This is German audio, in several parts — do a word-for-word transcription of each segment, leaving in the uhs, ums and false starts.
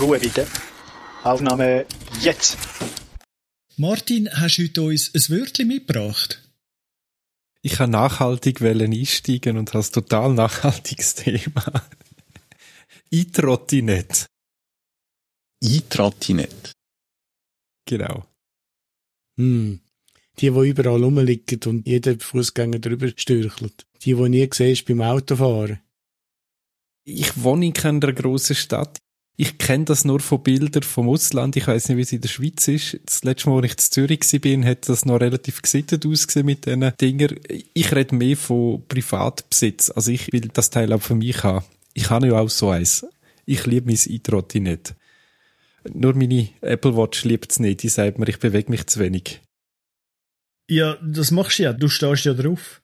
Ruhe bitte. Aufnahme jetzt. Martin, hast du heute uns ein Wörtchen mitgebracht? Ich habe nachhaltig einsteigen und habe ein total nachhaltiges Thema. E-Trottinett. E-Trottinett. Genau. Hm. Die, die überall rumliegen und jeder Fußgänger drüber stürchelt. Die, die nie siehst beim Autofahren. Ich wohne in keiner grossen Stadt. Ich kenne das nur von Bildern vom Ausland. Ich weiss nicht, wie es in der Schweiz ist. Das letzte Mal, als ich in Zürich war, hat das noch relativ gesittet ausgesehen mit diesen Dingern. Ich rede mehr von Privatbesitz. Also ich will das Teil auch für mich haben. Ich habe ja auch so eins. Ich liebe mein E-Trottinett. Nur meine Apple Watch liebt es nicht. Die sagt mir, ich bewege mich zu wenig. Ja, das machst du ja. Du stehst ja drauf.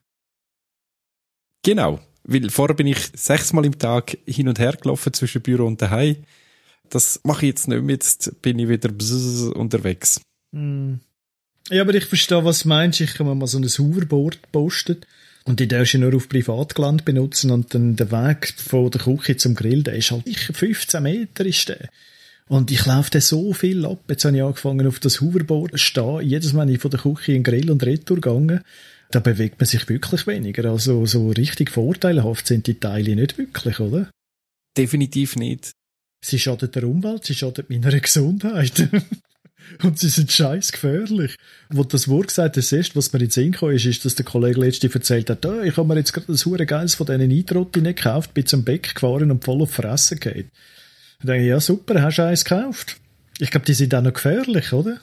Genau. Weil vorher bin ich sechsmal im Tag hin und her gelaufen zwischen Büro und daheim. Das mache ich jetzt nicht mehr. Jetzt bin ich wieder bzzz unterwegs. Mm. Ja, aber ich verstehe, was du meinst. Ich kann mir mal so ein Hoverboard posten. Und die darfst du nur auf Privatgelände benutzen. Und dann der Weg von der Küche zum Grill, der ist halt fünfzehn Meter ist der. Und ich laufe da so viel ab. Jetzt habe ich angefangen, auf das Hoverboard zu stehen. Jedes Mal bin ich von der Küche in den Grill und Retour gegangen. Da bewegt man sich wirklich weniger. Also so richtig vorteilhaft sind die Teile nicht wirklich, oder? Definitiv nicht. Sie schaden der Umwelt, sie schaden meiner Gesundheit. Und sie sind scheiß gefährlich. Wo das Wort gesagt hast, das erste, was mir in den Sinn kam, ist, ist, dass der Kollege letztens erzählt hat, oh, ich habe mir jetzt gerade das hure Geiles von diesen E-Trottinett gekauft, bin zum Bäck gefahren und voll auf die Fresse gehabt. Ich denke, ja super, hast du eins gekauft? Ich glaube, die sind auch noch gefährlich, oder?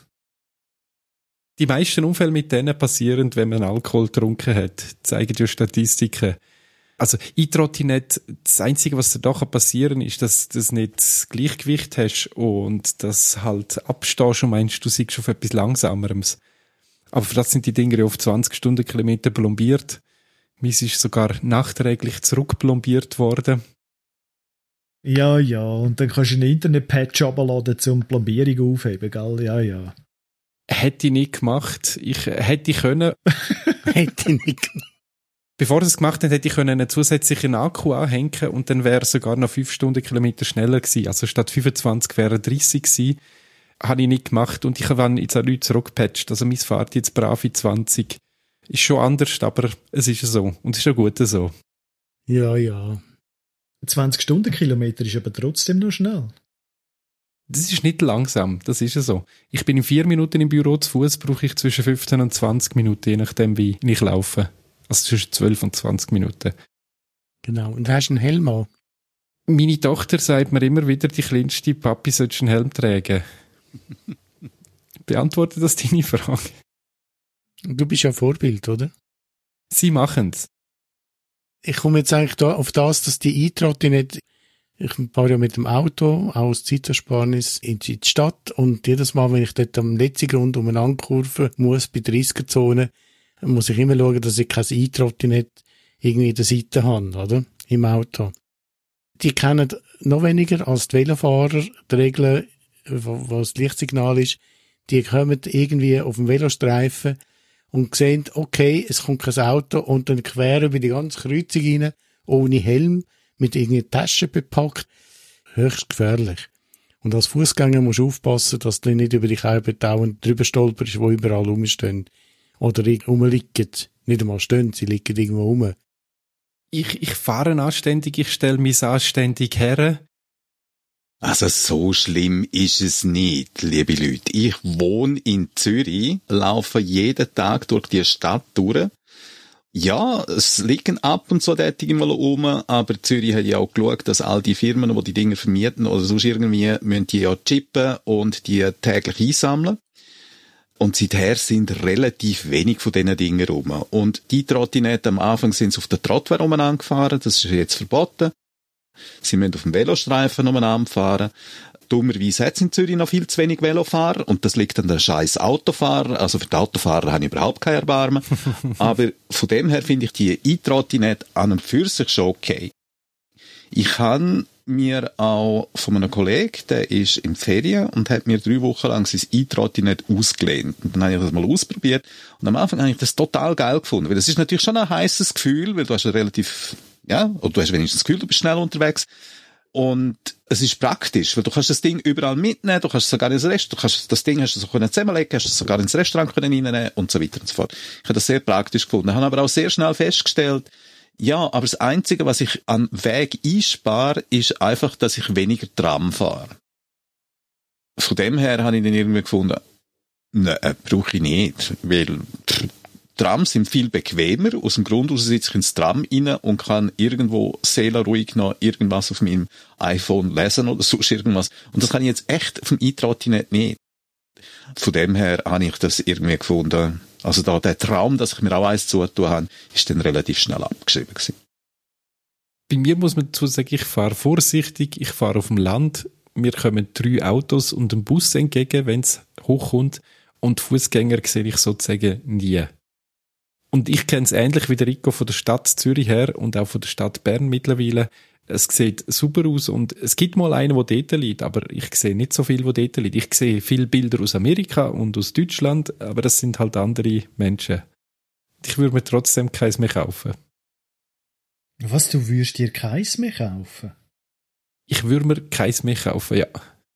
Die meisten Unfälle mit denen passieren, wenn man Alkohol getrunken hat, zeigen ja Statistiken. Also E-Trottinett, das Einzige, was da passieren kann, ist, dass du nicht das Gleichgewicht hast und dass halt abstehst und meinst, du siehst auf etwas Langsamerem. Aber für das sind die Dinger ja auf zwanzig Stundenkilometer plombiert. Meins ist sogar nachträglich zurückplombiert worden. Ja, ja, und dann kannst du einen Internet-Patch runterladen, um die Plombierung aufheben, gell? Ja, ja. Hätte ich nicht gemacht. Ich hätte können. Hätte ich nicht gemacht. Bevor es gemacht hat, hätte ich können einen zusätzlichen Akku anhängen und dann wäre es sogar noch fünf Stundenkilometer schneller gewesen. Also statt fünfundzwanzig wäre dreißig gewesen. Habe ich nicht gemacht und ich habe jetzt auch Leute zurückgepatcht. Also mein Fahrt jetzt brav in zwanzig. Ist schon anders, aber es ist so. Und es ist auch gut so. Ja, ja. zwanzig Stundenkilometer ist aber trotzdem noch schnell. Das ist nicht langsam, das ist ja so. Ich bin in vier Minuten im Büro, zu Fuß brauche ich zwischen fünfzehn und zwanzig Minuten, je nachdem wie ich laufe. Also zwischen zwölf und zwanzig Minuten. Genau, und hast du einen Helm an? Meine Tochter sagt mir immer wieder, die kleinste, Papi sollst einen Helm tragen. Beantwortet das deine Frage? Du bist ja Vorbild, oder? Sie machen's. Ich komme jetzt eigentlich da auf das, dass die E-Trottinett, ich fahre ja mit dem Auto, auch aus Zeitersparnis, in die Stadt und jedes Mal, wenn ich dort am letzten Grund umeinander kurven muss, bei dreißiger-Zone, muss ich immer schauen, dass ich kein E-Trottinett irgendwie in der Seite habe, oder? Im Auto. Die kennen noch weniger als die Velofahrer die Regeln, was das Lichtsignal ist. Die kommen irgendwie auf dem Velostreifen und sehen, okay, es kommt kein Auto und dann quer über die ganze Kreuzung rein, ohne Helm, mit irgendeiner Tasche bepackt. Höchst gefährlich. Und als Fußgänger musst du aufpassen, dass du nicht über die Kerbe dauernd drüber stolperst, die überall rumstehen. Oder rumliegen. Nicht einmal stehen, sie liegen irgendwo rum. Ich, ich fahre anständig, ich stelle mich anständig her. Also so schlimm ist es nicht, liebe Leute. Ich wohne in Zürich, laufe jeden Tag durch die Stadt durch. Ja, es liegen ab und zu Dinge mal rum, aber Zürich hat ja auch geschaut, dass all die Firmen, die die Dinge vermieten oder sonst irgendwie, müssen die ja chippen und die täglich einsammeln. Und seither sind relativ wenig von diesen Dingen rum. Und die Trottinette am Anfang sind sie auf der Trottwehr umeinander gefahren, das ist jetzt verboten. Sie müssen auf dem Velostreifen umeinander fahren. Dummerweise hat es in Zürich noch viel zu wenig Velofahrer und das liegt an den scheiß Autofahrer. Also für die Autofahrer habe ich überhaupt kein Erbarmen. Aber von dem her finde ich die E-Trottinette an und für sich schon okay. Ich habe mir auch von einem Kollegen, der ist in Ferien und hat mir drei Wochen lang sein E-Trottinette ausgelehnt. Und dann habe ich das mal ausprobiert und am Anfang habe ich das total geil gefunden, weil das ist natürlich schon ein heisses Gefühl, weil du hast ein relativ, ja, oder du hast wenigstens das Gefühl, du bist schnell unterwegs. Und es ist praktisch, weil du kannst das Ding überall mitnehmen, du kannst es sogar ins Restaurant, du kannst das Ding hast du so können zusammenlegen, hast du es sogar ins Restaurant können reinnehmen und so weiter und so fort. Ich habe das sehr praktisch gefunden. Ich habe aber auch sehr schnell festgestellt, ja, aber das Einzige, was ich an Weg einspare, ist einfach, dass ich weniger Tram fahre. Von dem her habe ich dann irgendwie gefunden, nein, brauche ich nicht, weil pff, Trams sind viel bequemer. Aus dem Grund aus sitze ich ins Tram rein und kann irgendwo seelenruhig noch irgendwas auf meinem iPhone lesen oder sonst irgendwas. Und das kann ich jetzt echt auf dem E-Trottinett nicht. Von dem her habe ich das irgendwie gefunden. Also da der Traum, dass ich mir auch eins zutun habe, ist dann relativ schnell abgeschrieben gewesen. Bei mir muss man dazu sagen, ich fahre vorsichtig, ich fahre auf dem Land. Mir kommen drei Autos und ein Bus entgegen, wenn es hochkommt. Und Fußgänger sehe ich sozusagen nie. Und ich kenne es ähnlich wie der Rico von der Stadt Zürich her und auch von der Stadt Bern mittlerweile. Es sieht super aus und es gibt mal einen, der dort liegt, aber ich sehe nicht so viel, der dort liegt. Ich sehe viele Bilder aus Amerika und aus Deutschland, aber das sind halt andere Menschen. Ich würde mir trotzdem keins mehr kaufen. Was, du würdest dir keins mehr kaufen? Ich würde mir keins mehr kaufen, ja.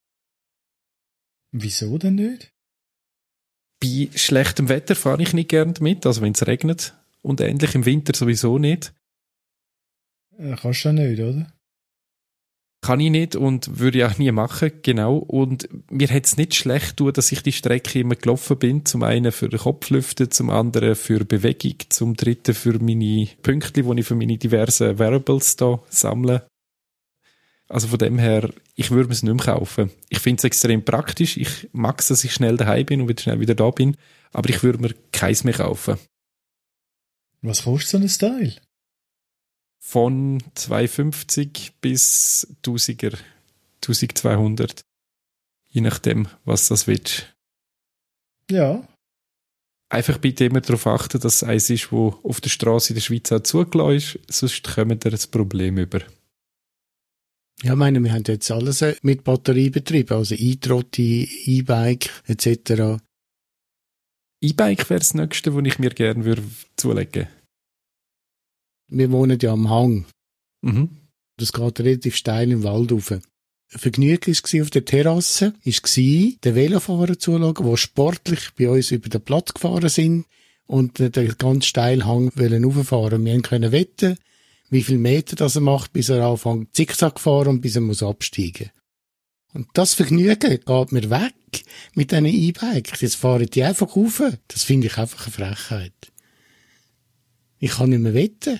Wieso denn nicht? Bei schlechtem Wetter fahre ich nicht gern mit, also wenn es regnet. Und ähnlich im Winter sowieso nicht. Äh, kannst du ja nicht, oder? Kann ich nicht und würde ich auch nie machen, genau. Und mir hat es nicht schlecht getan, dass ich die Strecke immer gelaufen bin. Zum einen für den Kopflüften, zum anderen für Bewegung, zum dritten für meine Punkte, die ich für meine diversen Variables da sammle. Also von dem her, ich würde es nicht mehr kaufen. Ich finde es extrem praktisch. Ich mag es, dass ich schnell daheim bin und wieder schnell wieder da bin. Aber ich würde mir keins mehr kaufen. Was kostet so ein Teil? Von zweihundertfünfzig bis tausiger, eintausendzweihundert. Je nachdem, was das willst. Ja. Einfach bitte immer darauf achten, dass es eins ist, das auf der Straße in der Schweiz auch zugelassen ist. Sonst kommen wir ein Problem über. Ja, ich meine, wir haben jetzt alles mit Batterie betrieben, also E-Trotti, E-Bike et cetera. E-Bike wäre das Nächste, was ich mir gerne würde zulegen würde. Wir wohnen ja am Hang. Mhm. Das geht relativ steil im Wald rauf. Vergnügen war auf der Terrasse, war den Velofahrer zuschauen, die sportlich bei uns über den Platz gefahren sind und den ganz steilen Hang rauffahren. Wir können wetten, wie viel Meter das er macht, bis er anfängt Zickzack fahren und bis er muss absteigen. Und das Vergnügen geht mir weg mit diesen E-Bikes. Jetzt fahren die einfach rauf. Das finde ich einfach eine Frechheit. Ich kann nicht mehr wetten.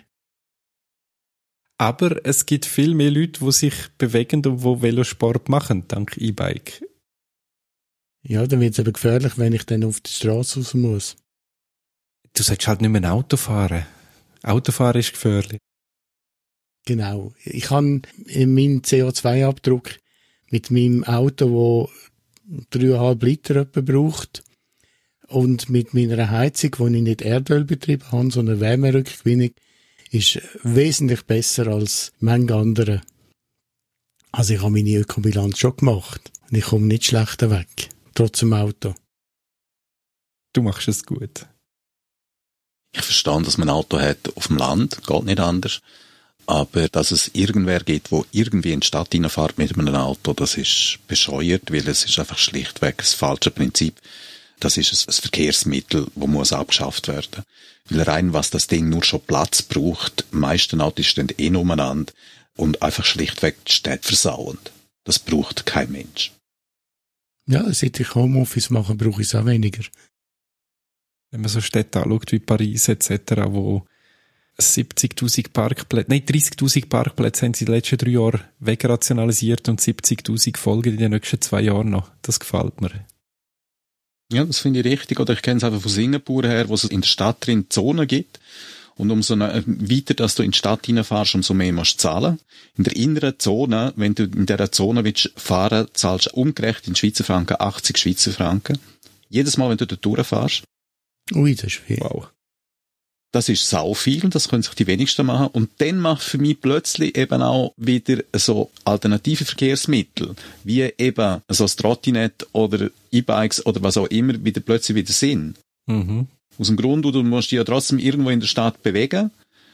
Aber es gibt viel mehr Leute, die sich bewegen und die Velosport machen, dank E-Bike. Ja, dann wird es aber gefährlich, wenn ich dann auf die Straße raus muss. Du solltest halt nicht mehr ein Auto fahren. Autofahren ist gefährlich. Genau. Ich habe meinen C O zwei Abdruck mit meinem Auto, das dreieinhalb Liter etwa braucht, und mit meiner Heizung, wo ich nicht Erdöl betrieben habe, sondern Wärmerückgewinnung, ist wesentlich besser als manche andere. Also ich habe meine Ökobilanz schon gemacht. Und ich komme nicht schlechter weg, trotz dem Auto. Du machst es gut. Ich verstehe, dass man ein Auto hat auf dem Land, geht nicht anders. Aber dass es irgendwer gibt, wo irgendwie in die Stadt reinfährt mit einem Auto, das ist bescheuert, weil es ist einfach schlichtweg das falsche Prinzip. Das ist ein Verkehrsmittel, das muss abgeschafft werden. Weil rein, was das Ding nur schon Platz braucht, die meisten Autos stehen eh umeinander und einfach schlichtweg die Städte versauend. Das braucht kein Mensch. Ja, seit ich Homeoffice mache, brauche ich es auch weniger. Wenn man so Städte anschaut wie Paris et cetera, wo siebzigtausend Parkplätze, nein, dreißigtausend Parkplätze haben sie in den letzten drei Jahren wegrationalisiert und siebzigtausend folgen in den nächsten zwei Jahren noch. Das gefällt mir. Ja, das finde ich richtig. Oder ich kenne es einfach von Singapur her, wo es in der Stadt drin Zonen gibt. Und umso weiter, dass du in die Stadt reinfährst, umso mehr musst du zahlen. In der inneren Zone, wenn du in dieser Zone willst fahren, zahlst du umgerechnet in Schweizer Franken achtzig Schweizer Franken. Jedes Mal, wenn du da durchfährst. Ui, das ist viel. Wow. Das ist sau viel, das können sich die wenigsten machen. Und dann macht für mich plötzlich eben auch wieder so alternative Verkehrsmittel, wie eben so das Trottinett oder E-Bikes oder was auch immer, wieder plötzlich wieder Sinn. Mhm. Aus dem Grund, du musst dich ja trotzdem irgendwo in der Stadt bewegen.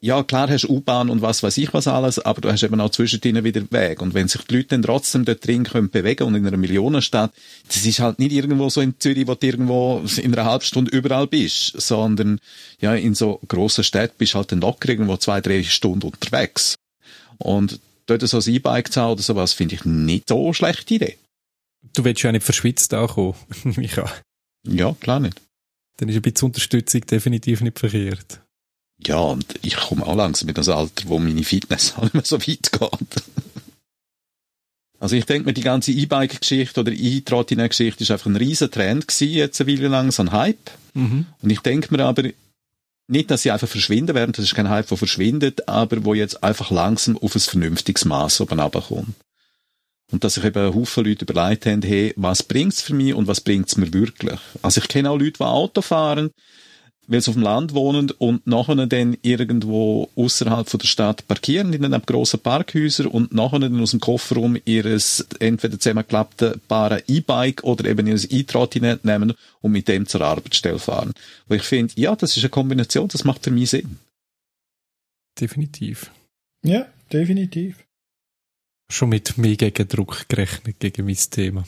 ja, klar hast du U-Bahn und was weiß ich was alles, aber du hast eben auch zwischendrin wieder Weg. Und wenn sich die Leute dann trotzdem dort drin können bewegen und in einer Millionenstadt, das ist halt nicht irgendwo so in Zürich, wo du irgendwo in einer halben Stunde überall bist, sondern ja, in so grossen Städten bist du halt dann locker irgendwo zwei, drei Stunden unterwegs. Und dort so ein E-Bike zu haben oder sowas, finde ich nicht so eine schlechte Idee. Du willst ja auch nicht verschwitzt ankommen, Micha. Ja, klar nicht. Dann ist ein bisschen Unterstützung definitiv nicht verkehrt. Ja, und ich komme auch langsam mit einem Alter, wo meine Fitness auch nicht mehr so weit geht. Also ich denke mir, die ganze E-Bike-Geschichte oder E-Trottinett-Geschichte ist einfach ein riesen Trend gewesen, jetzt eine Weile lang, so ein Hype. Mhm. Und ich denke mir aber, nicht, dass sie einfach verschwinden werden, das ist kein Hype, der verschwindet, aber wo jetzt einfach langsam auf ein vernünftiges Maß oben runterkommt. Und dass sich eben ein Haufen Leute überlegt haben, hey, was bringt's für mich und was bringt's mir wirklich? Also ich kenne auch Leute, die Auto fahren, weil sie auf dem Land wohnen und nachher dann irgendwo außerhalb von der Stadt parkieren, in einem grossen Parkhäuser und nachher dann aus dem Kofferraum ihres entweder zusammengeklappten Paare E-Bike oder eben ihr E-Trottinett nehmen und mit dem zur Arbeitsstelle fahren. Weil ich finde, ja, das ist eine Kombination, das macht für mich Sinn. Definitiv. Ja, definitiv. Schon mit mehr Gegendruck gerechnet gegen mein Thema?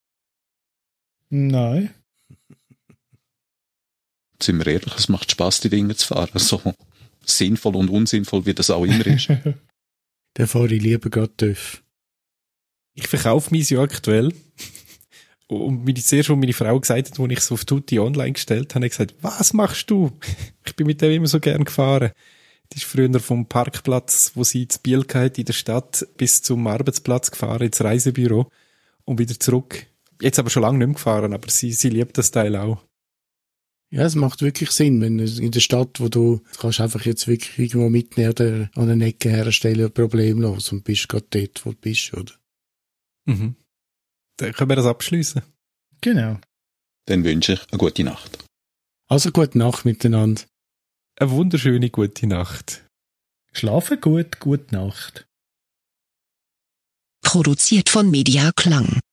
Nein. Sind wir ehrlich, es macht Spass, die Dinge zu fahren. So sinnvoll und unsinnvoll, wie das auch immer ist. Dann fahre ich lieber gerade TÜV. Ich verkaufe mein ja aktuell. Und meine, zuerst, als meine Frau gesagt hat, als ich es auf Tutti online gestellt habe, habe ich gesagt, was machst du? Ich bin mit dem immer so gern gefahren. Die ist früher vom Parkplatz, wo sie in Biel hatte, in der Stadt, bis zum Arbeitsplatz gefahren, ins Reisebüro und wieder zurück. Jetzt aber schon lange nicht mehr gefahren, aber sie, sie liebt das Teil auch. Ja, es macht wirklich Sinn, wenn in der Stadt, wo du kannst einfach jetzt wirklich irgendwo mitnehmen oder an einer Ecke herstellen, problemlos und bist gerade dort, wo du bist, oder? Mhm. Dann können wir das abschliessen. Genau. Dann wünsche ich eine gute Nacht. Also gute Nacht miteinander. Eine wunderschöne gute Nacht. Schlafen gut, gute Nacht. Produziert von Media Klang.